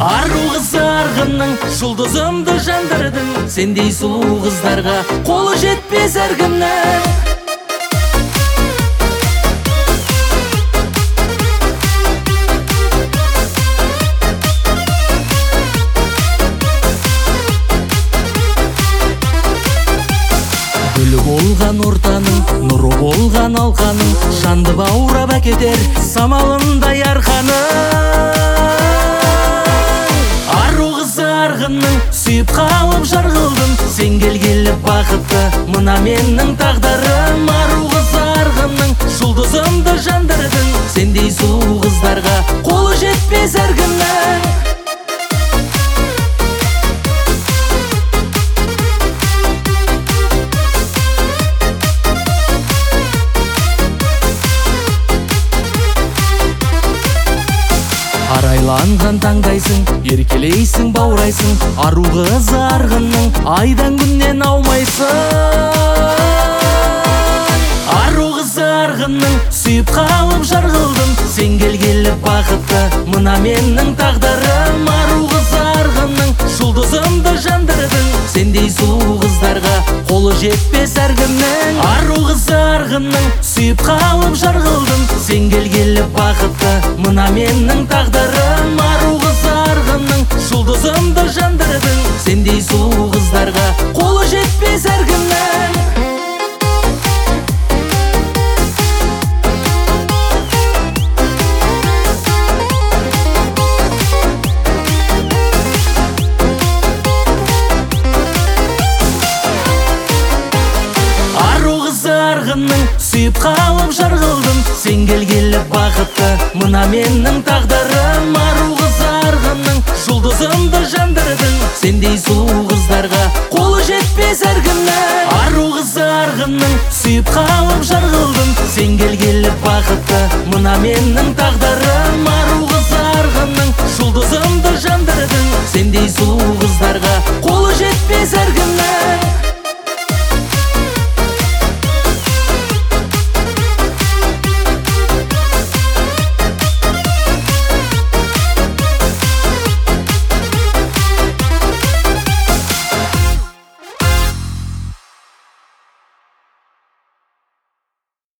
Ару қыз арғынның жұлдызымды жандырдың, сендей сұлу қыздарға қолы жетпес әркімнің. Гүлі болған ортаның, нұры болған алқаның, жанды баурап әкетер самалындай арқаның. Ару қыз арғынның сүйіп қалып жарғылдым, сен келгелі бақытты мына менің тағдырым. Ару қыз арғынның жұлдызымды жандырдың, сендей сұлу қыздарға қолы жетпес әркімнің. Арайланған таңдайсың, еркелейсің, баурайсың, ару қыз арғынның айдан күннен аумайсың. Ару қыз арғынның сүйіп қалып жарғылдым, сен келгелі бақытты мына менің тағдырым. Ару қыз арғынның жұлдызымды жандырдың, сендей сұлу қыздарға қолы жетпес әркімнің. Ару қыз арғынның сүйіп қалып жарғылдым, сен келгелі бақытты мына менің тағдырым. Ару қыз арғынның жұлдызымды жандырдың, сендей сұлу қыздарға қолы жетпес әркімнің. Сүйіп қалып жарғылдым, сен келгелі бақытты мына менің тағдырым. Ару қыз арғынның жұлдызымды жандырдың, сендей сұлу қыздарға қолы жетпес әркімнің. Ару қыз арғынның сүйіп қалып жарғылдым, сен келгелі бақытты мына менің тағдырым. Ару қыз арғынның жұлдызымды жандырдың, сендей сұлу қыздарға қолы жетпес әркімнің.